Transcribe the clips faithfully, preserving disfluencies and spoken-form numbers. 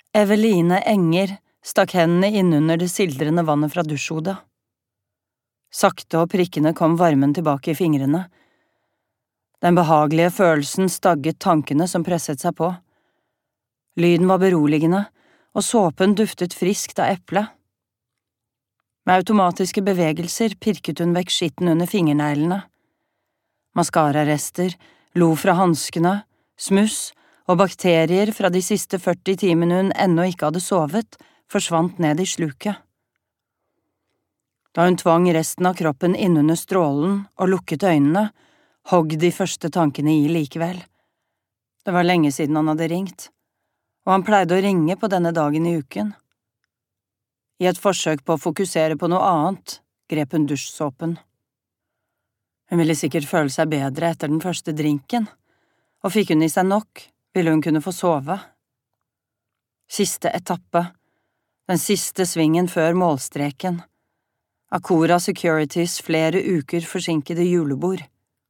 Eveline Enger stakk hendene innunder det sildrende vannet fra dusjhodet. Sakte og prikkende kom varmen tilbake i fingrene. Den behagelige følelsen stagget tankene som presset seg på. Lyden var beroligende, og såpen duftet friskt av eple. Med automatiske bevegelser pirket hun vekk skitten under fingerneglene. Maskararester, lo fra hanskene, smuss og bakterier fra de siste førti timene hun ennå ikke hadde sovet, forsvant ned i sluket. Da hun tvang resten av kroppen innunder strålen og lukket øynene, hogg de første tankene i likevel. Det var lenge siden han hadde ringt, og han pleide å ringe på denne dagen i uken. I et forsøk på å fokusere på noe annet, grep hun dusjsåpen. Hun ville sikkert føle seg bedre etter den første drinken, og fikk hun i seg nok, ville hun kunne få sove. Siste etappe, den siste svingen før målstreken. Acora Securities flere uker forsinkede julebord.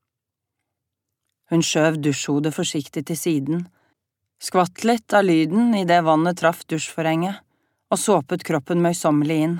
Hun skjøv dusjhodet forsiktig til siden, skvatt litt av lyden i det vannet traff dusjforhenget, og såpet kroppen møysommelig inn.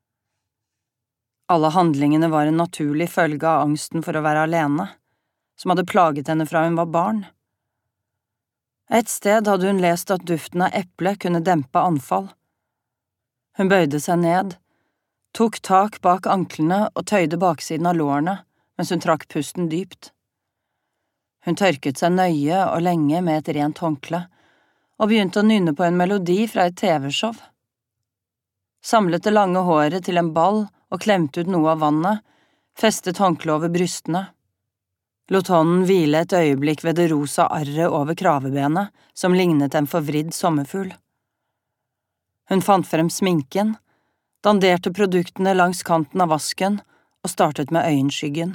Alle handlingene var en naturlig følge av angsten for å være alene, som hadde plaget henne fra hun var barn. Et sted hadde hun lest at duften av eple kunne dempe anfall. Hun bøyde seg ned, tok tak bak anklene og tøyde baksiden av lårene mens hun trakk pusten dypt. Hun tørket seg nøye og lenge med et rent håndkle, og begynte å nynne på en melodi fra et tv-show. Samlet det lange håret til en ball og klemte ut noe av vannet, festet håndkle over brystene. Lot hånden hvile et øyeblikk ved det rosa arret over kravebenet, som lignet en forvridd sommerfugl. Hun fant frem sminken, danderte produktene langs kanten av vasken og startet med øyenskyggen.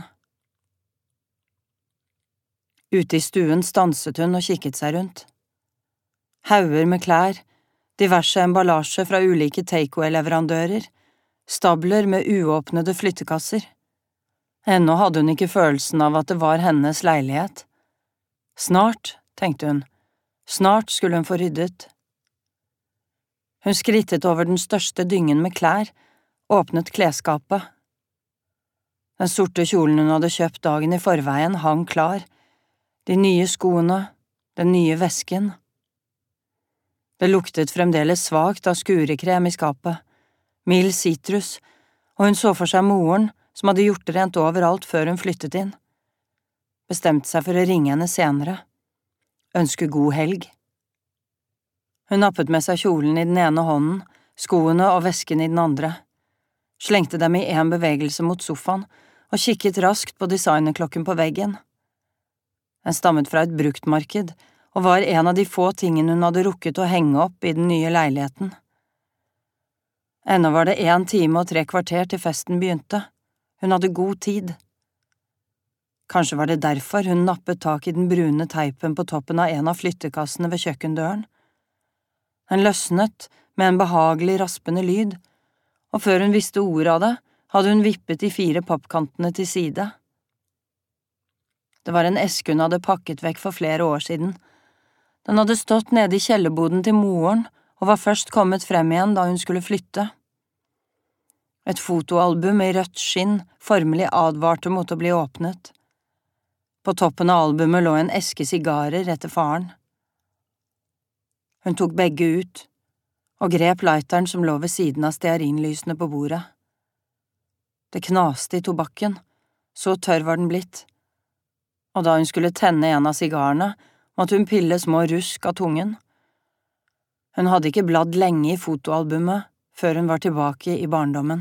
Ute i stuen stanset hun og kikket seg rundt. Hauger med klær, diverse emballasje fra ulike takeaway-leverandører, stabler med uåpnede flyttekasser. Ennå hadde hun ikke følelsen av at det var hennes leilighet. Snart, tenkte hun, snart skulle hun få ryddet. Hun skrittet over den største dyngen med klær, åpnet klesskapet. Den sorte kjolen hun hadde kjøpt dagen i forveien hang klar, de nye skoene, den nye vesken. Det luktet fremdeles svakt av skurekrem i skapet, mild sitrus, og hun så for seg moren, som hadde gjort rent overalt før hun flyttet inn. Bestemte seg for å ringe henne senere. Ønske god helg. Hun nappet med seg kjolen i den ene hånden, skoene og vesken i den andre. Slengte dem i en bevegelse mot sofaen, og kikket raskt på designerklokken på veggen. Den stammet fra et bruktmarked, og var en av de få tingene hun hadde rukket å henge opp i den nye leiligheten. Ennå var det en time og tre kvarter til festen begynte. Hun hadde god tid. Kanskje var det derfor hun nappet tak i den brune teipen på toppen av en av flyttekassene ved kjøkkendøren. Den løsnet med en behagelig raspende lyd, og før hun visste ordet av det, hadde hun vippet de fire pappkantene til side. Det var en eske hun hadde pakket vekk for flere år siden. Den hadde stått nede i kjellerboden til moren og var først kommet frem igjen da hun skulle flytte. Et fotoalbum i rødt skinn formelig advarte mot å bli åpnet. På toppen av albumet lå en eske sigarer etter faren. Hun tok begge ut, og grep lighteren som lå ved siden av stearinlysene på bordet. Det knaste i tobakken, så tørr var den blitt, og da hun skulle tenne en av sigarene, måtte hun pille små rusk av tungen. Hun hadde ikke bladd lenge i fotoalbumet før hun var tilbake i barndommen.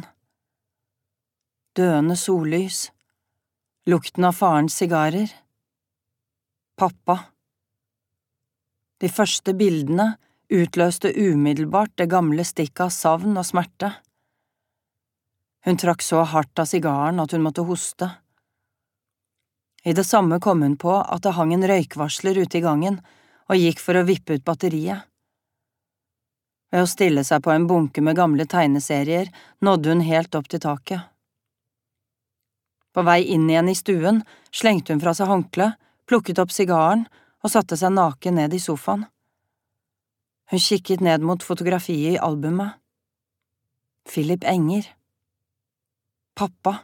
Døende sollys, lukten av farens sigarer, pappa. De første bildene utløste umiddelbart det gamle stikket av savn og smerte. Hun trakk så hardt av sigaren at hun måtte hoste. I det samme kom hun på at det hang en røykvarsler ute i gangen, og gikk for å vippe ut batteriet. Ved å stille seg på en bunke med gamle tegneserier nådde hun helt opp til taket. På vei inn igjen i stuen slengte hun fra seg håndkle, plukket opp sigaren og satte seg naken ned i sofaen. Hun kikket ned mot fotografiet i albumet. Philip Enger. Pappa.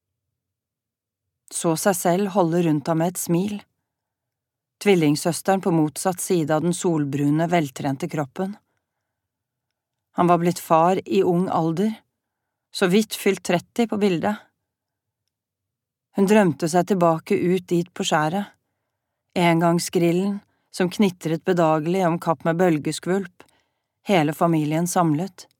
Så seg selv holde rundt ham med et smil. Tvillingsøsteren på motsatt side av den solbrune, veltrente kroppen. Han var blitt far i ung alder, så vidt fylt tretti på bildet. Hun drømte seg tilbake ut dit på skjæret, engangsgrillen som knitret bedagelig om kapp med bølgeskvulp, hele familien samlet.